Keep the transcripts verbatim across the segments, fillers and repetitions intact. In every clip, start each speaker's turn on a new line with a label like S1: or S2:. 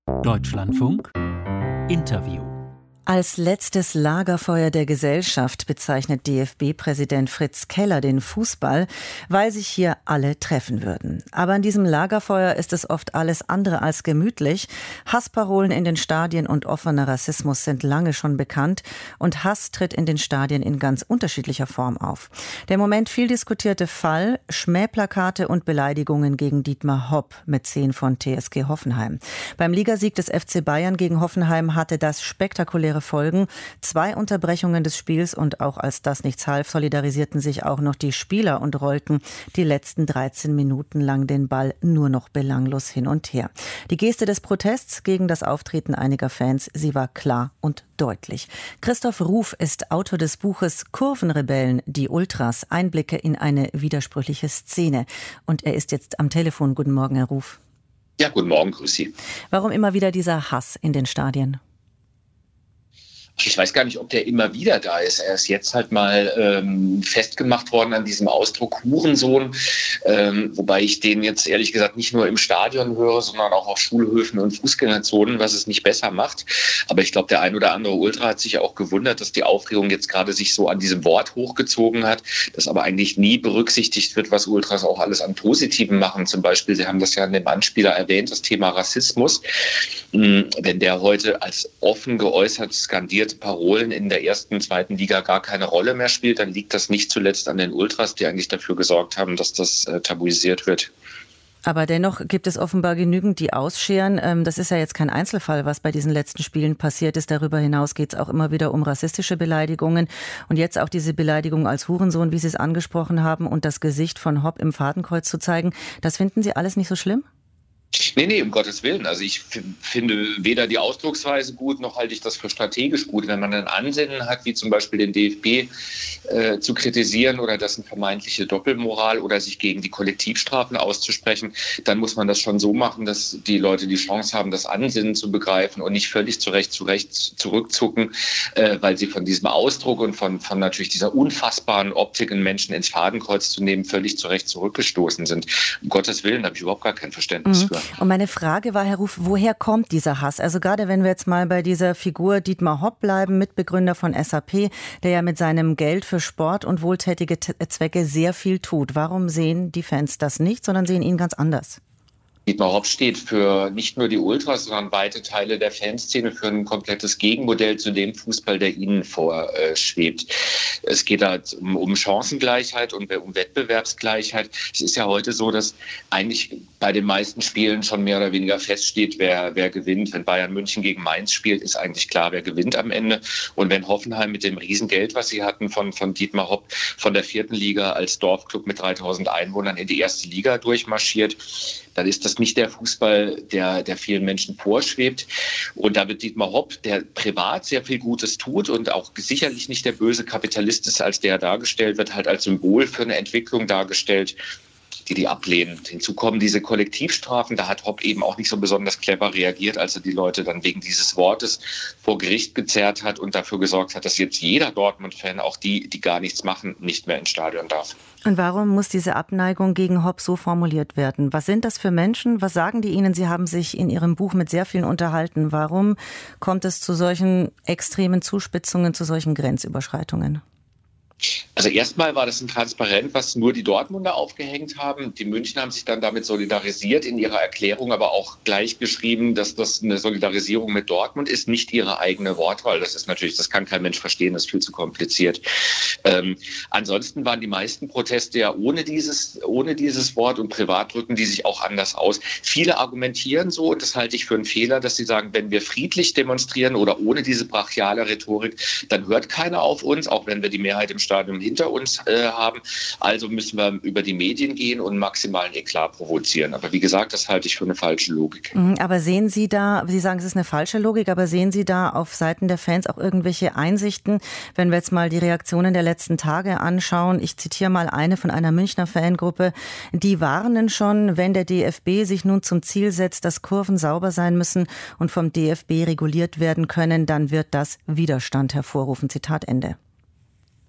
S1: Deutschlandfunk Interview.
S2: Als letztes Lagerfeuer der Gesellschaft bezeichnet D F B-Präsident Fritz Keller den Fußball, weil sich hier alle treffen würden. Aber an diesem Lagerfeuer ist es oft alles andere als gemütlich. Hassparolen in den Stadien und offener Rassismus sind lange schon bekannt und Hass tritt in den Stadien in ganz unterschiedlicher Form auf. Der im Moment viel diskutierte Fall: Schmähplakate und Beleidigungen gegen Dietmar Hopp, Mäzen von T S G Hoffenheim. Beim Ligasieg des F C Bayern gegen Hoffenheim hatte das spektakuläre Folgen. Zwei Unterbrechungen des Spiels und auch als das nichts half, solidarisierten sich auch noch die Spieler und rollten die letzten dreizehn Minuten lang den Ball nur noch belanglos hin und her. Die Geste des Protests gegen das Auftreten einiger Fans, sie war klar und deutlich. Christoph Ruf ist Autor des Buches Kurvenrebellen, die Ultras, Einblicke in eine widersprüchliche Szene. Und er ist jetzt am Telefon. Guten Morgen, Herr Ruf.
S3: Ja, guten Morgen, grüß Sie.
S2: Warum immer wieder dieser Hass in den Stadien?
S3: Ich weiß gar nicht, ob der immer wieder da ist. Er ist jetzt halt mal ähm, festgemacht worden an diesem Ausdruck Hurensohn, ähm, wobei ich den jetzt ehrlich gesagt nicht nur im Stadion höre, sondern auch auf Schulhöfen und Fußgängerzonen, was es nicht besser macht. Aber ich glaube, der ein oder andere Ultra hat sich auch gewundert, dass die Aufregung jetzt gerade sich so an diesem Wort hochgezogen hat, dass aber eigentlich nie berücksichtigt wird, was Ultras auch alles an Positiven machen. Zum Beispiel, Sie haben das ja in dem Anspieler erwähnt, das Thema Rassismus. Wenn der heute als offen geäußert skandiert Parolen in der ersten, zweiten Liga gar keine Rolle mehr spielt, dann liegt das nicht zuletzt an den Ultras, die eigentlich dafür gesorgt haben, dass das äh, tabuisiert wird.
S2: Aber dennoch gibt es offenbar genügend, die ausscheren. Das ist ja jetzt kein Einzelfall, was bei diesen letzten Spielen passiert ist. Darüber hinaus geht es auch immer wieder um rassistische Beleidigungen. Und jetzt auch diese Beleidigung als Hurensohn, wie Sie es angesprochen haben, und das Gesicht von Hopp im Fadenkreuz zu zeigen. Das finden Sie alles nicht so schlimm?
S3: Nee, nee, um Gottes Willen. Also ich f- finde weder die Ausdrucksweise gut, noch halte ich das für strategisch gut. Wenn man ein Ansinnen hat, wie zum Beispiel den D F B äh, zu kritisieren oder dessen vermeintliche Doppelmoral oder sich gegen die Kollektivstrafen auszusprechen, dann muss man das schon so machen, dass die Leute die Chance haben, das Ansinnen zu begreifen und nicht völlig zurecht, zurecht zurückzucken, äh, weil sie von diesem Ausdruck und von, von natürlich dieser unfassbaren Optik, einen Menschen ins Fadenkreuz zu nehmen, völlig zurecht zurückgestoßen sind. Um Gottes Willen habe ich überhaupt gar kein Verständnis
S2: mhm.
S3: für.
S2: Und meine Frage war, Herr Ruf, woher kommt dieser Hass? Also gerade wenn wir jetzt mal bei dieser Figur Dietmar Hopp bleiben, Mitbegründer von S A P, der ja mit seinem Geld für Sport und wohltätige T- Zwecke sehr viel tut. Warum sehen die Fans das nicht, sondern sehen ihn ganz anders?
S3: Dietmar Hopp steht für nicht nur die Ultras, sondern weite Teile der Fanszene für ein komplettes Gegenmodell zu dem Fußball, der ihnen vorschwebt. Es geht da um, um Chancengleichheit und um Wettbewerbsgleichheit. Es ist ja heute so, dass eigentlich bei den meisten Spielen schon mehr oder weniger feststeht, wer, wer gewinnt. Wenn Bayern München gegen Mainz spielt, ist eigentlich klar, wer gewinnt am Ende. Und wenn Hoffenheim mit dem Riesengeld, was sie hatten von, von Dietmar Hopp, von der vierten Liga als Dorfclub mit dreitausend Einwohnern in die erste Liga durchmarschiert, dann ist das nicht der Fußball, der, der vielen Menschen vorschwebt. Und da wird Dietmar Hopp, der privat sehr viel Gutes tut und auch sicherlich nicht der böse Kapitalist ist, als der dargestellt wird, halt als Symbol für eine Entwicklung dargestellt, die die ablehnen. Hinzu kommen diese Kollektivstrafen. Da hat Hopp eben auch nicht so besonders clever reagiert, als er die Leute dann wegen dieses Wortes vor Gericht gezerrt hat und dafür gesorgt hat, dass jetzt jeder Dortmund-Fan, auch die, die gar nichts machen, nicht mehr ins Stadion darf.
S2: Und warum muss diese Abneigung gegen Hopp so formuliert werden? Was sind das für Menschen? Was sagen die Ihnen? Sie haben sich in Ihrem Buch mit sehr vielen unterhalten. Warum kommt es zu solchen extremen Zuspitzungen, zu solchen Grenzüberschreitungen?
S3: Also erstmal war das ein Transparent, was nur die Dortmunder aufgehängt haben. Die Münchner haben sich dann damit solidarisiert, in ihrer Erklärung aber auch gleich geschrieben, dass das eine Solidarisierung mit Dortmund ist, nicht ihre eigene Wortwahl. Das ist natürlich, das kann kein Mensch verstehen, das ist viel zu kompliziert. Ähm, ansonsten waren die meisten Proteste ja ohne dieses, ohne dieses Wort und privat drücken die sich auch anders aus. Viele argumentieren so, und das halte ich für einen Fehler, dass sie sagen, wenn wir friedlich demonstrieren oder ohne diese brachiale Rhetorik, dann hört keiner auf uns, auch wenn wir die Mehrheit im Stadion hinter uns äh, haben. Also müssen wir über die Medien gehen und maximalen Eklat provozieren. Aber wie gesagt, das halte ich für eine falsche Logik.
S2: Aber sehen Sie da, Sie sagen, es ist eine falsche Logik, aber sehen Sie da auf Seiten der Fans auch irgendwelche Einsichten, wenn wir jetzt mal die Reaktionen der letzten Tage anschauen? Ich zitiere mal eine von einer Münchner Fangruppe. Die warnen schon, wenn der D F B sich nun zum Ziel setzt, dass Kurven sauber sein müssen und vom D F B reguliert werden können, dann wird das Widerstand hervorrufen. Zitat Ende.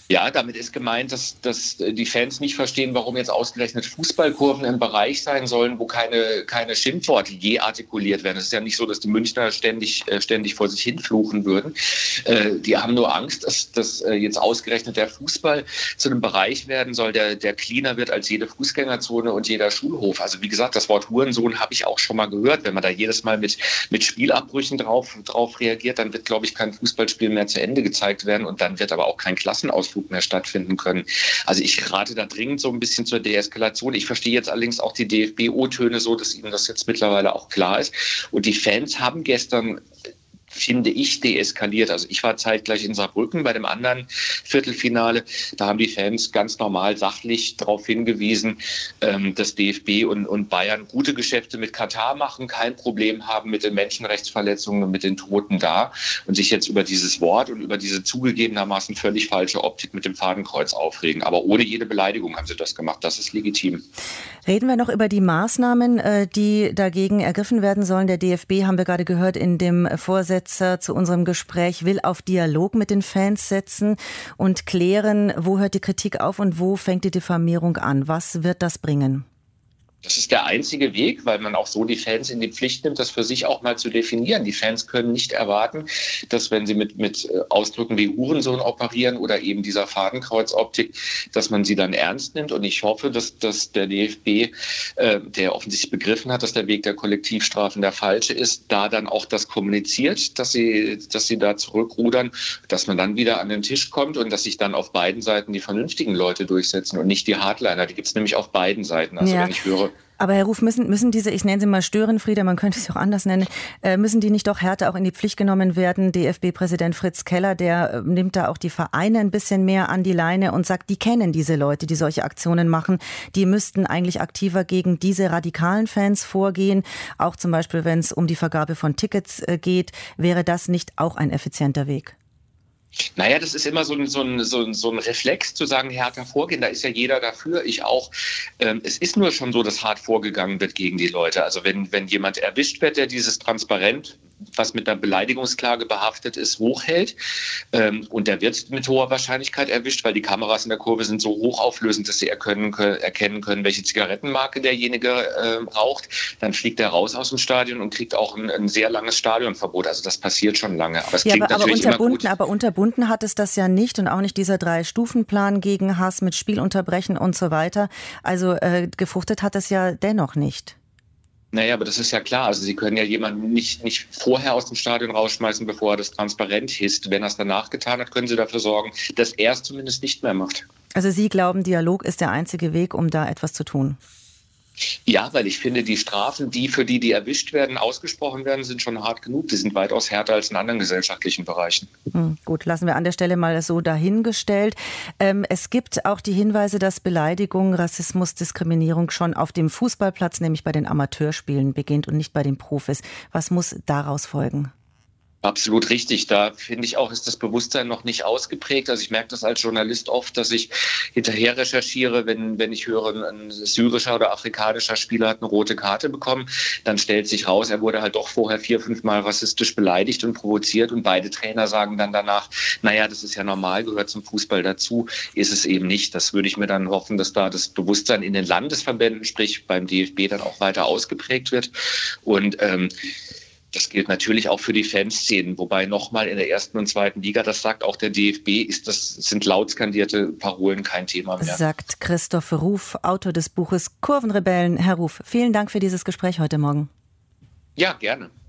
S3: Ja, damit ist gemeint, dass, dass die Fans nicht verstehen, warum jetzt ausgerechnet Fußballkurven im Bereich sein sollen, wo keine, keine Schimpfworte je artikuliert werden. Es ist ja nicht so, dass die Münchner ständig, ständig vor sich hin fluchen würden. Äh, die haben nur Angst, dass, dass jetzt ausgerechnet der Fußball zu einem Bereich werden soll, der, der cleaner wird als jede Fußgängerzone und jeder Schulhof. Also wie gesagt, das Wort Hurensohn habe ich auch schon mal gehört. Wenn man da jedes Mal mit, mit Spielabbrüchen drauf, drauf reagiert, dann wird, glaube ich, kein Fußballspiel mehr zu Ende gezeigt werden und dann wird aber auch kein Klassenausflug mehr stattfinden können. Also ich rate da dringend so ein bisschen zur Deeskalation. Ich verstehe jetzt allerdings auch die D F B-O-Töne so, dass ihnen das jetzt mittlerweile auch klar ist. Und die Fans haben gestern, finde ich, deeskaliert. Also ich war zeitgleich in Saarbrücken bei dem anderen Viertelfinale. Da haben die Fans ganz normal sachlich darauf hingewiesen, ähm, dass D F B und, und Bayern gute Geschäfte mit Katar machen, kein Problem haben mit den Menschenrechtsverletzungen und mit den Toten da und sich jetzt über dieses Wort und über diese zugegebenermaßen völlig falsche Optik mit dem Fadenkreuz aufregen. Aber ohne jede Beleidigung haben sie das gemacht. Das ist legitim.
S2: Reden wir noch über die Maßnahmen, die dagegen ergriffen werden sollen. Der D F B, haben wir gerade gehört, in dem Vorsitz zu unserem Gespräch, will auf Dialog mit den Fans setzen und klären, wo hört die Kritik auf und wo fängt die Diffamierung an. Was wird das bringen?
S3: Das ist der einzige Weg, weil man auch so die Fans in die Pflicht nimmt, das für sich auch mal zu definieren. Die Fans können nicht erwarten, dass wenn sie mit, mit Ausdrücken wie Hurensohn operieren oder eben dieser Fadenkreuzoptik, dass man sie dann ernst nimmt. Und ich hoffe, dass, dass der D F B, äh, der offensichtlich begriffen hat, dass der Weg der Kollektivstrafen der falsche ist, da dann auch das kommuniziert, dass sie, dass sie da zurückrudern, dass man dann wieder an den Tisch kommt und dass sich dann auf beiden Seiten die vernünftigen Leute durchsetzen und nicht die Hardliner. Die gibt es nämlich auf beiden Seiten. Also
S2: ja.
S3: wenn ich höre,
S2: Aber Herr Ruf, müssen, müssen diese, ich nenne sie mal Störenfriede, man könnte es auch anders nennen, äh, müssen die nicht doch härter auch in die Pflicht genommen werden? D F B-Präsident Fritz Keller, der äh, nimmt da auch die Vereine ein bisschen mehr an die Leine und sagt, die kennen diese Leute, die solche Aktionen machen. Die müssten eigentlich aktiver gegen diese radikalen Fans vorgehen. Auch zum Beispiel, wenn es um die Vergabe von Tickets äh, geht, wäre das nicht auch ein effizienter Weg?
S3: Naja, das ist immer so ein, so, ein, so, ein, so ein Reflex zu sagen, härter vorgehen, da ist ja jeder dafür, ich auch. Ähm, es ist nur schon so, dass hart vorgegangen wird gegen die Leute. Also wenn, wenn jemand erwischt wird, der dieses Transparent, was mit einer Beleidigungsklage behaftet ist, hochhält, ähm, und der wird mit hoher Wahrscheinlichkeit erwischt, weil die Kameras in der Kurve sind so hochauflösend, dass sie erkennen können, erkennen können welche Zigarettenmarke derjenige äh, raucht, dann fliegt er raus aus dem Stadion und kriegt auch ein, ein sehr langes Stadionverbot. Also das passiert schon lange. Aber es
S2: ja,
S3: klingt
S2: aber,
S3: natürlich
S2: aber
S3: immer gut.
S2: Aber unterbunden hat es das ja nicht und auch nicht dieser Drei-Stufen-Plan gegen Hass mit Spielunterbrechen und so weiter. Also äh, gefruchtet hat es ja dennoch nicht.
S3: Naja, aber das ist ja klar. Also Sie können ja jemanden nicht, nicht vorher aus dem Stadion rausschmeißen, bevor er das transparent hisst. Wenn er es danach getan hat, können Sie dafür sorgen, dass er es zumindest nicht mehr macht.
S2: Also Sie glauben, Dialog ist der einzige Weg, um da etwas zu tun?
S3: Ja, weil ich finde, die Strafen, die für die, die erwischt werden, ausgesprochen werden, sind schon hart genug. Die sind weitaus härter als in anderen gesellschaftlichen Bereichen.
S2: Hm, gut, lassen wir an der Stelle mal so dahingestellt. Ähm, es gibt auch die Hinweise, dass Beleidigung, Rassismus, Diskriminierung schon auf dem Fußballplatz, nämlich bei den Amateurspielen, beginnt und nicht bei den Profis. Was muss daraus folgen?
S3: Absolut richtig. Da finde ich auch, ist das Bewusstsein noch nicht ausgeprägt. Also ich merke das als Journalist oft, dass ich hinterher recherchiere, wenn, wenn ich höre, ein syrischer oder afrikanischer Spieler hat eine rote Karte bekommen, dann stellt sich raus, er wurde halt doch vorher vier, fünf Mal rassistisch beleidigt und provoziert und beide Trainer sagen dann danach, naja, das ist ja normal, gehört zum Fußball dazu, ist es eben nicht. Das würde ich mir dann hoffen, dass da das Bewusstsein in den Landesverbänden, sprich beim D F B, dann auch weiter ausgeprägt wird. Und ähm, das gilt natürlich auch für die Fanszenen, wobei nochmal in der ersten und zweiten Liga, das sagt auch der D F B, ist das, sind laut skandierte Parolen kein Thema mehr.
S2: Sagt Christoph Ruf, Autor des Buches Kurvenrebellen. Herr Ruf, vielen Dank für dieses Gespräch heute Morgen.
S3: Ja, gerne.